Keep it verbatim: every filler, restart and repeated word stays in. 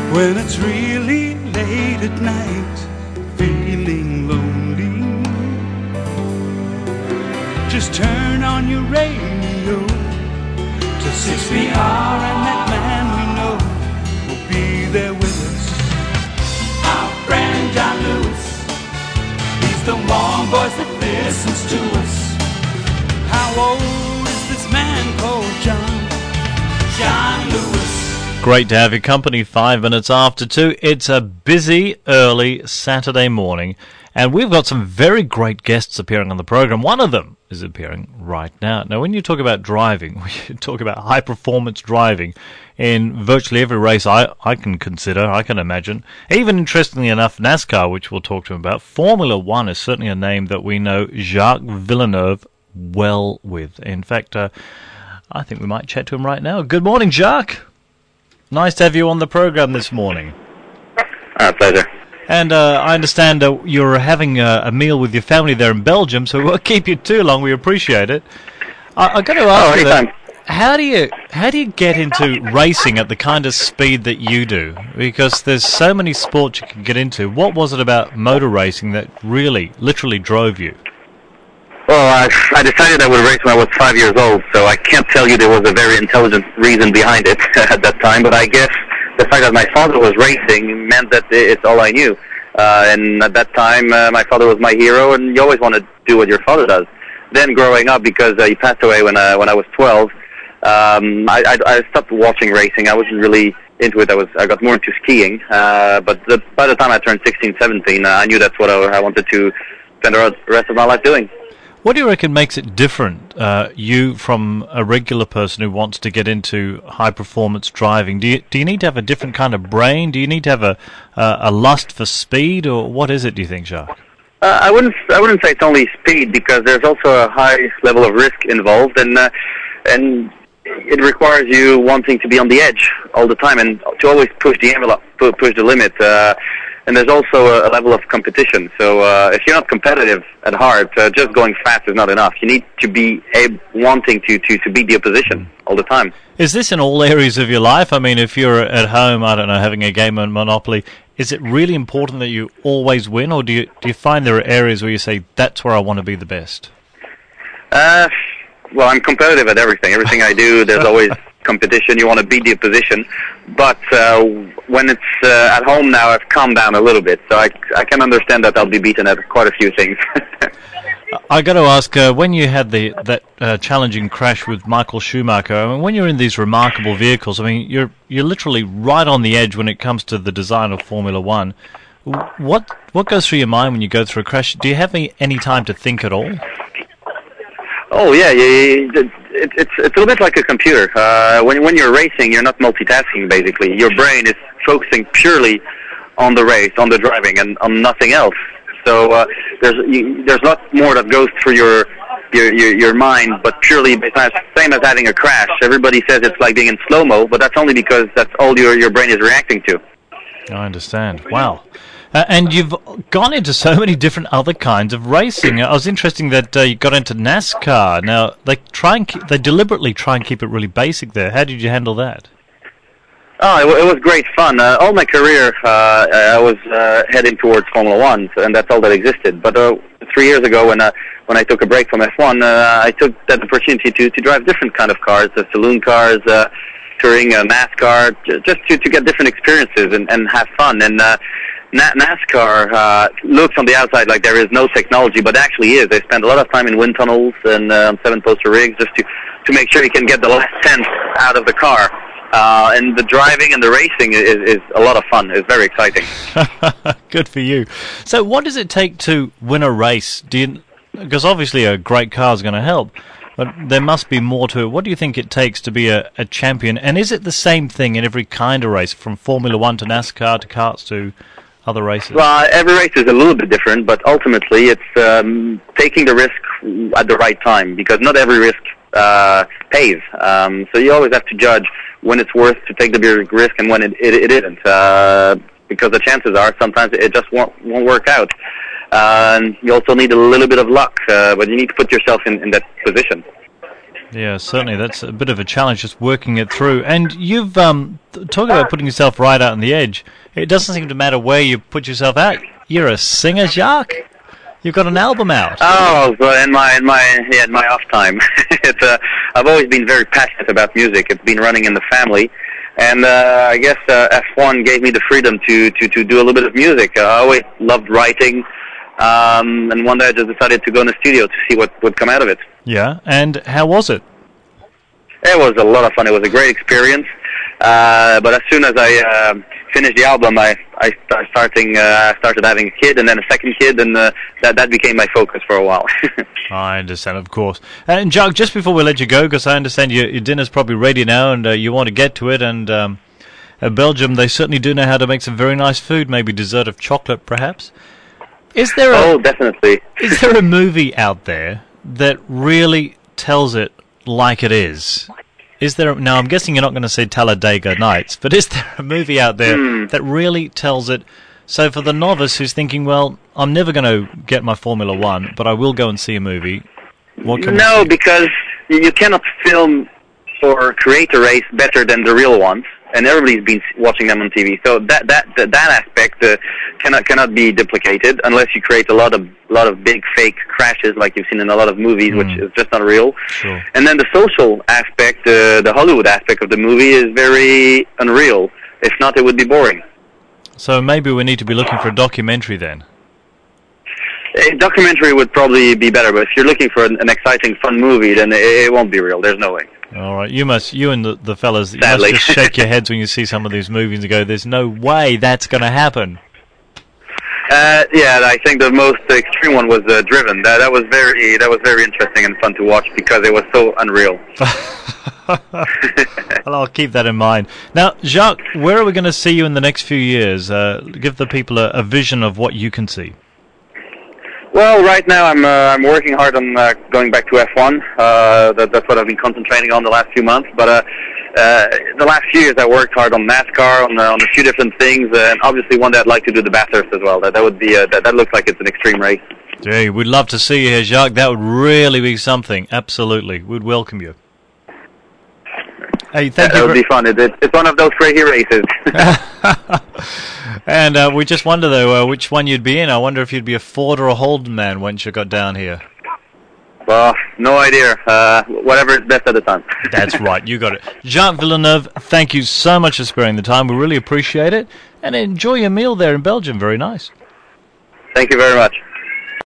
When it's really late at night, feeling lonely, just turn on your radio to six P R, and that man we know will be there with us. Our friend John Lewis, he's the one voice that listens to us. How old is this man called John? John Lewis. Great to have your company. Five minutes after two. It's a busy, early Saturday morning, and we've got some very great guests appearing on the program. One of them is appearing right now. Now, when you talk about driving, we talk about high-performance driving in virtually every race I, I can consider, I can imagine. Even, interestingly enough, NASCAR, which we'll talk to him about. Formula One is certainly a name that we know Jacques Villeneuve well with. In fact, uh, I think we might chat to him right now. Good morning, Jacques. Nice to have you on the program this morning. Our pleasure. And uh, I understand uh, you're having a, a meal with your family there in Belgium, so we won't keep you too long. We appreciate it. I, I've got to ask oh, you, anytime. that, how do you how do you get into racing at the kind of speed that you do? Because there's so many sports you can get into. What was it about motor racing that really, literally drove you? Well, I, I decided I would race when I was five years old, so I can't tell you there was a very intelligent reason behind it at that time, but I guess the fact that my father was racing meant that it's all I knew. Uh, and at that time, uh, my father was my hero, and you always want to do what your father does. Then growing up, because uh, he passed away when, uh, when I was twelve, um, I, I, I stopped watching racing. I wasn't really into it. I was I got more into skiing, uh, but the, by the time I turned sixteen, seventeen, uh, I knew that's what I, I wanted to spend the rest of my life doing. What do you reckon makes it different, uh, you from a regular person who wants to get into high-performance driving? Do you do you need to have a different kind of brain? Do you need to have a uh, a lust for speed, or what is it, do you think, Jacques? Uh, I wouldn't I wouldn't say it's only speed, because there's also a high level of risk involved, and uh, and it requires you wanting to be on the edge all the time and to always push the envelope, push the limit. Uh, And there's also a, a level of competition. So uh, if you're not competitive at heart, uh, just going fast is not enough. You need to be able, wanting to, to, to beat the opposition all the time. Is this in all areas of your life? I mean, if you're at home, I don't know, having a game of Monopoly, is it really important that you always win, or do you do you find there are areas where you say, that's where I want to be the best? Uh, well, I'm competitive at everything. Everything I do, there's always competition. You want to beat the opposition. But uh, when it's uh, at home now, I've calmed down a little bit, so I, I can understand that I'll be beaten at quite a few things. I got to ask, uh, when you had the that uh, challenging crash with Michael Schumacher, I mean, when you're in these remarkable vehicles, I mean, you're you're literally right on the edge when it comes to the design of Formula One. What what goes through your mind when you go through a crash? Do you have any, any time to think at all? Oh yeah, yeah, yeah. It, it's it's a little bit like a computer. Uh, when when you're racing, you're not multitasking. Basically, your brain is focusing purely on the race, on the driving, and on nothing else. So uh, there's you, there's lots more that goes through your your your, your mind, but purely besides, same as having a crash. Everybody says it's like being in slow mo, but that's only because that's all your your brain is reacting to. I understand. Wow. Uh, and you've gone into so many different other kinds of racing. I was interested that uh, you got into NASCAR. Now, they try and keep, they deliberately try and keep it really basic there. How did you handle that? Oh, it, w- it was great fun. Uh, all my career, uh, I was uh, heading towards Formula One, and that's all that existed. But uh, three years ago, when uh, when I took a break from F one, uh, I took that opportunity to, to drive different kind of cars, uh, saloon cars, uh, touring, uh, NASCAR, j- just to, to get different experiences and, and have fun. And uh, Na- NASCAR uh, looks on the outside like there is no technology, but actually is. They spend a lot of time in wind tunnels and uh, seven-poster rigs just to, to make sure you can get the last tenth out of the car. Uh, and the driving and the racing is, is a lot of fun. It's very exciting. Good for you. So what does it take to win a race? Do you, because obviously a great car is going to help, but there must be more to it. What do you think it takes to be a, a champion? And is it the same thing in every kind of race, from Formula One to NASCAR to karts to other races? Well, every race is a little bit different, but ultimately it's um, taking the risk at the right time, because not every risk uh, pays. Um, so you always have to judge when it's worth to take the big risk and when it, it, it isn't, uh, because the chances are sometimes it just won't, won't work out. Uh, and you also need a little bit of luck, uh, but you need to put yourself in, in that position. Yeah, certainly. That's a bit of a challenge, just working it through. And you've um, talking about putting yourself right out on the edge. It doesn't seem to matter where you put yourself out. You're a singer, Jacques. You've got an album out. Oh, but in my in my yeah, in my off time, it's uh, I've always been very passionate about music. It's been running in the family, and uh, I guess uh, F one gave me the freedom to, to, to do a little bit of music. Uh, I always loved writing, um, and one day I just decided to go in the studio to see what would come out of it. Yeah, and how was it? It was a lot of fun. It was a great experience. Uh, but as soon as I uh, finished the album, I I started starting uh, started having a kid, and then a second kid, and uh, that that became my focus for a while. I understand, of course. And Jacques, just before we let you go, because I understand your, your dinner's probably ready now, and uh, you want to get to it. And um, uh, Belgium, they certainly do know how to make some very nice food. Maybe dessert of chocolate, perhaps. Is there? A, oh, definitely. Is there a movie out there that really tells it like it is? Is there? Now, I'm guessing you're not going to say Talladega Nights, but is there a movie out there mm. that really tells it? So for the novice who's thinking, well, I'm never going to get my Formula One, but I will go and see a movie. What can no, we see? Because you cannot film or create a race better than the real ones, and everybody's been watching them on T V. So that that that, that aspect uh, cannot cannot be duplicated unless you create a lot of lot of big fake crashes like you've seen in a lot of movies, mm. which is just not real. Sure. And then the social aspect, uh, the Hollywood aspect of the movie is very unreal. If not, it would be boring. So maybe we need to be looking for a documentary then. A documentary would probably be better, but if you're looking for an, an exciting, fun movie, then it, it won't be real. There's no way. All right, you must, you and the, the fellas, you Sadly. must just shake your heads when you see some of these movies and go, "There's no way that's going to happen." Uh, yeah, I think the most extreme one was uh, Driven. That that was very that was very interesting and fun to watch because it was so unreal. Well, I'll keep that in mind. Now, Jacques, where are we going to see you in the next few years? Uh, give the people a, a vision of what you can see. Well, right now I'm uh, I'm working hard on uh, going back to F one. Uh, that, that's what I've been concentrating on the last few months. But uh, uh, the last few years I worked hard on NASCAR, on, uh, on a few different things, uh, and obviously one day I'd like to do the Bathurst as well. That that would be uh, that that looks like it's an extreme race. Gee, we'd love to see you here, Jacques. That would really be something. Absolutely, we'd welcome you. Hey, thank yeah, you. That would be fun. It, it, it's one of those crazy races. And uh, we just wonder, though, uh, which one you'd be in. I wonder if you'd be a Ford or a Holden man once you got down here. Well, no idea. Uh, whatever is best at the time. That's right. You got it. Jacques Villeneuve, thank you so much for sparing the time. We really appreciate it. And enjoy your meal there in Belgium. Very nice. Thank you very much.